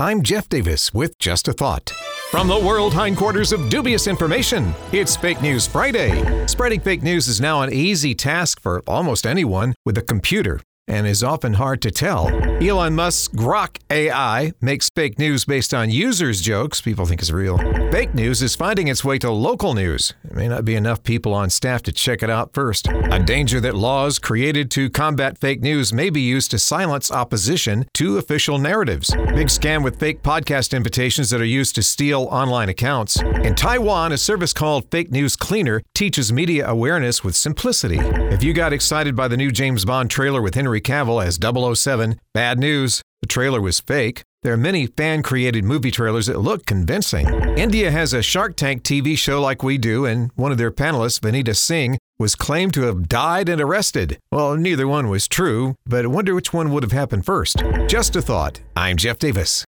I'm Jeff Davis with Just a Thought. From the world hindquarters of dubious information, it's Fake News Friday. Spreading fake news is now an easy task for almost anyone with a computer and is often hard to tell. Elon Musk's Grok AI makes fake news based on users' jokes people think is real. Fake news is finding its way to local news. There may not be enough people on staff to check it out first. A danger that laws created to combat fake news may be used to silence opposition to official narratives. Big scam with fake podcast invitations that are used to steal online accounts. In Taiwan, a service called Fake News Cleaner teaches media awareness with simplicity. If you got excited by the new James Bond trailer with Henry Cavill as 007, bad news. The trailer was fake. There are many fan-created movie trailers that look convincing. India has a Shark Tank TV show like we do, and one of their panelists, Vanita Singh, was claimed to have died and arrested. Well, neither one was true, but I wonder which one would have happened first. Just a thought. I'm Jeff Davis.